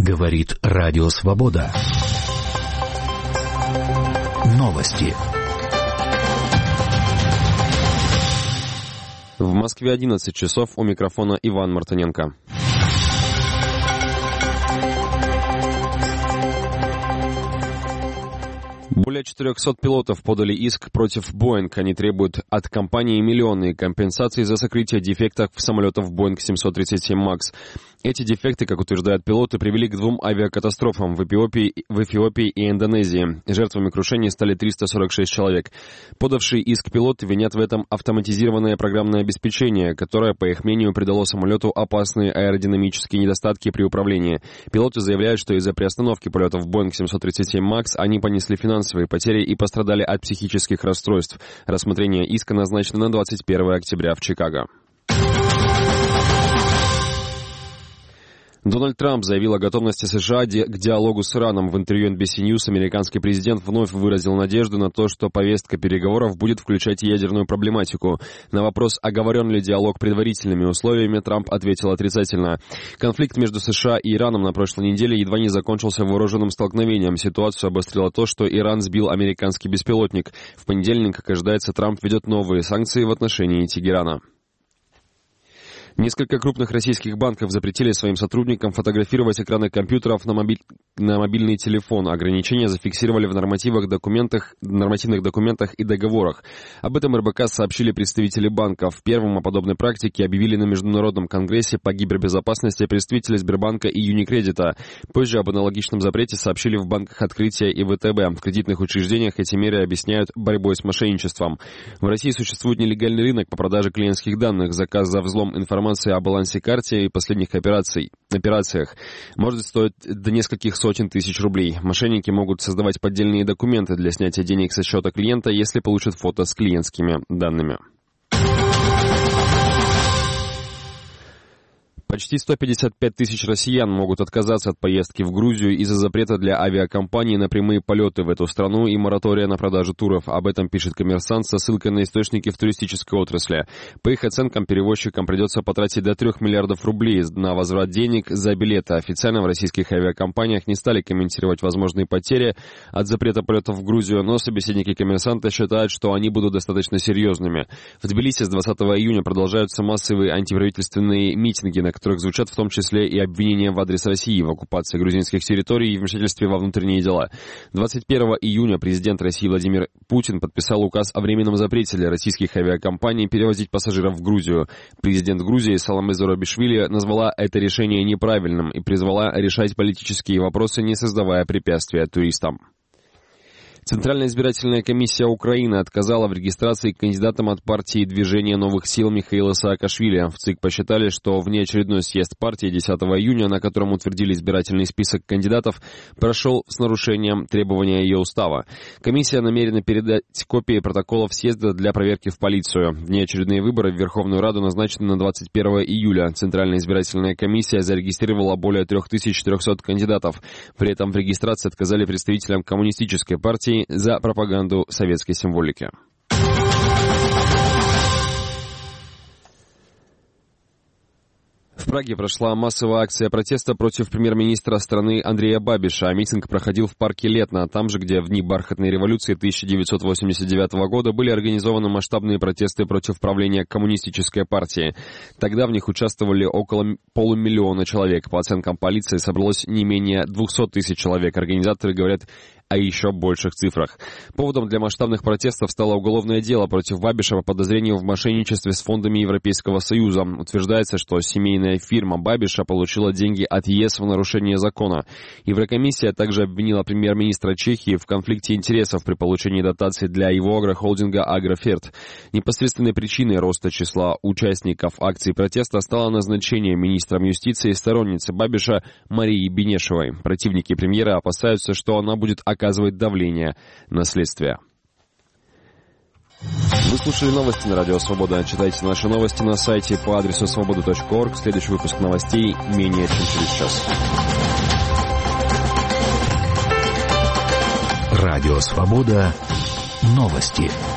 Говорит Радио Свобода. Новости. В Москве 11 часов, у микрофона Иван Мартыненко. Более 400 пилотов подали иск против Boeing. Они требуют от компании миллионные компенсации за сокрытие дефектов самолетов Boeing 737 MAX. Эти дефекты, как утверждают пилоты, привели к 2 авиакатастрофам в Эфиопии и Индонезии. Жертвами крушений стали 346 человек. Подавшие иск пилоты винят в этом автоматизированное программное обеспечение, которое, по их мнению, придало самолету опасные аэродинамические недостатки при управлении. Пилоты заявляют, что из-за приостановки полетов Boeing 737 MAX они понесли финансовые потери и пострадали от психических расстройств. Рассмотрение иска назначено на 21 октября в Чикаго. Дональд Трамп заявил о готовности США к диалогу с Ираном. В интервью NBC News американский президент вновь выразил надежду на то, что повестка переговоров будет включать ядерную проблематику. На вопрос, оговорен ли диалог предварительными условиями, Трамп ответил отрицательно. Конфликт между США и Ираном на прошлой неделе едва не закончился вооруженным столкновением. Ситуацию обострило то, что Иран сбил американский беспилотник. В понедельник, как ожидается, Трамп введет новые санкции в отношении Тегерана. Несколько крупных российских банков запретили своим сотрудникам фотографировать экраны компьютеров на мобильный телефон. Ограничения зафиксировали в нормативных документах и договорах. Об этом РБК сообщили представители банков. Первым о подобной практике объявили на Международном конгрессе по гибербезопасности представители Сбербанка и Юникредита. Позже об аналогичном запрете сообщили в банках Открытия и ВТБ. В кредитных учреждениях эти меры объясняют борьбой с мошенничеством. В России существует нелегальный рынок по продаже клиентских данных. Заказ за взлом информации о балансе карте и последних операциях может стоить до нескольких сотен тысяч рублей. Мошенники могут создавать поддельные документы для снятия денег со счета клиента, если получат фото с клиентскими данными. Почти 155 тысяч россиян могут отказаться от поездки в Грузию из-за запрета для авиакомпаний на прямые полеты в эту страну и моратория на продажу туров. Об этом пишет «Коммерсант» со ссылкой на источники в туристической отрасли. По их оценкам, перевозчикам придется потратить до 3 миллиардов рублей на возврат денег за билеты. Официально в российских авиакомпаниях не стали комментировать возможные потери от запрета полетов в Грузию, но собеседники «Коммерсанта» считают, что они будут достаточно серьезными. В Тбилиси с 20 июня продолжаются массовые антиправительственные митинги, на которых звучат в том числе и обвинения в адрес России в оккупации грузинских территорий и вмешательстве во внутренние дела. 21 июня президент России Владимир Путин подписал указ о временном запрете для российских авиакомпаний перевозить пассажиров в Грузию. Президент Грузии Саломе Зурабишвили назвала это решение неправильным и призвала решать политические вопросы, не создавая препятствия туристам. Центральная избирательная комиссия Украины отказала в регистрации кандидатам от партии «Движение новых сил» Михаила Саакашвили. В ЦИК посчитали, что внеочередной съезд партии 10 июня, на котором утвердили избирательный список кандидатов, прошел с нарушением требования ее устава. Комиссия намерена передать копии протоколов съезда для проверки в полицию. Внеочередные выборы в Верховную Раду назначены на 21 июля. Центральная избирательная комиссия зарегистрировала более 3400 кандидатов. При этом в регистрации отказали представителям коммунистической партии за пропаганду советской символики. В Праге прошла массовая акция протеста против премьер-министра страны Андрея Бабиша. Митинг проходил в парке Летно, там же, где в дни бархатной революции 1989 года были организованы масштабные протесты против правления коммунистической партии. Тогда в них участвовали около полумиллиона человек. По оценкам полиции собралось не менее 200 тысяч человек. Организаторы говорят о еще больших цифрах. Поводом для масштабных протестов стало уголовное дело против Бабиша по подозрению в мошенничестве с фондами Европейского Союза. Утверждается, что семейная фирма Бабиша получила деньги от ЕС в нарушение закона. Еврокомиссия также обвинила премьер-министра Чехии в конфликте интересов при получении дотаций для его агрохолдинга «Агроферт». Непосредственной причиной роста числа участников акции протеста стало назначение министром юстиции сторонницы Бабиша Марии Бенешевой. Противники премьера опасаются, что она будет оказывать давление на следствие. Вы слушали новости на Радио Свобода. Читайте наши новости на сайте по адресу svoboda.org. Следующий выпуск новостей менее чем через час. Радио Свобода. Новости.